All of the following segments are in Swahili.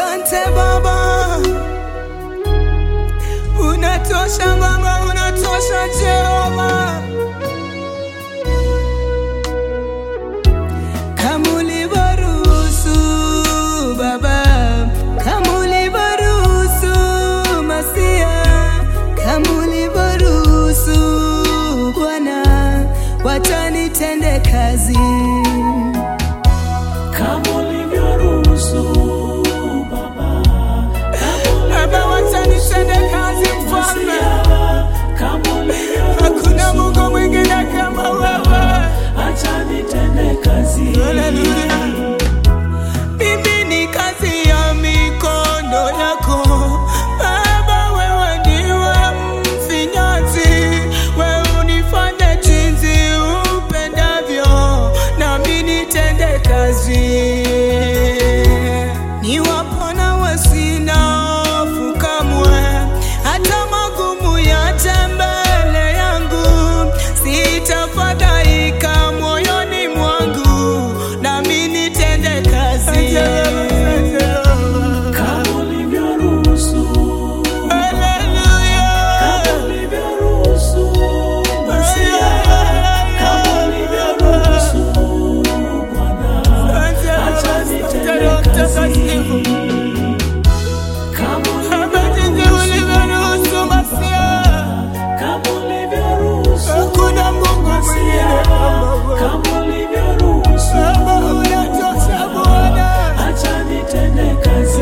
Asante Baba, unatosha Baba, unatosha Jehova. Kama ulivyoruhusu Baba, kama ulivyoruhusu Masia, kama ulivyoruhusu Bwana, wacha nitende kazi. Kama ulivyoruhusu Baba, Baba, wacha nitende kazi Mfalme. kama ulivyoruhusu, Hakuna Mungu mwingine kama wewe. acha nitende kazi. Haleluya. Mimi ni kazi ya mikono yako Baba, wewe ndiwe mfinyanzi, wewe unifanye jinsi upendavyo, nami nitende kazi. Niwapo nawe sina hofu kamwe, hata magumu yaje mbele yangu, sitafadhaika moyoni mwangu, nami nitende kazi. Kama ulivyoruhusu, Haleluya. kama ulivyoruhusu Masia, kama ulivyoruhusu Bwana, acha nitende kazi. Kama ulivyoruhusu Masia, kama ulivyoruhusu Hakuna Mungu mwingine kama wewe. kama ulivyoruhusu, Baba, unatosha Bwana. acha nitende kazi.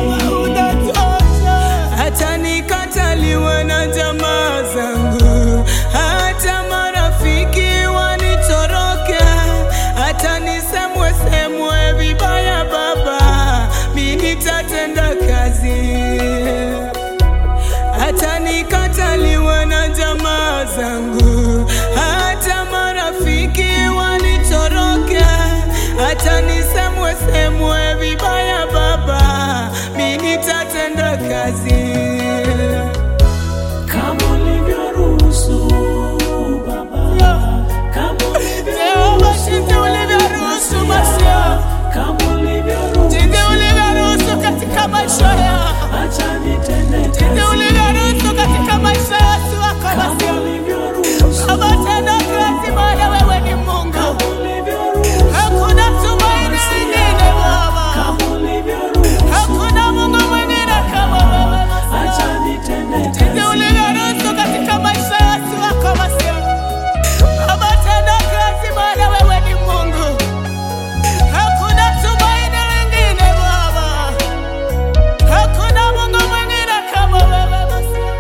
Hata nikataliwe na jamaa zangu, hata marafiki wanitoroke, hata nisemwe semwe vibaya Baba, mimi nitatenda kazi. Hata nikataliwe na jamaa zangu, hata marafiki wanitoroke, hata nisemwe semwe vibaya Baba, mimi nitatenda kazi. Kama ulivyoruhusu Baba, kama Jehova, jinsi ulivyoruhusu Masia, kama ulivyoruhusu, jinsi ulivyoruhusu katika maisha yangu, acha nitende jinsi kazi. ulivyoruhusu katika maisha yetu wako Kama Masia. ulivyoruhusu, Baba, tenda kazi, maana wewe ni Mungu. kama ulivyoruhusu, Hakuna tumaini lingine Baba, kama ulivyoruhusu, hakuna Mungu mwingine kama wewe Masia. acha nitende Jinsi kazi. ulivyoruhusu katika maisha yetu wako Masia. Baba, tenda kazi, maana wewe ni Mungu. Hakuna tumaini lingine Baba, hakuna Mungu mwingine kama wewe Masia.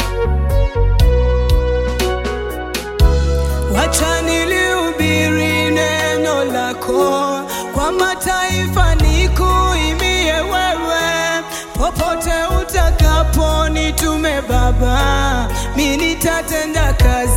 Wacha nilihubiri neno lako kwa mataifa, nikuimbie wewe popote utakapo nitume Baba, mimi nitatenda kazi.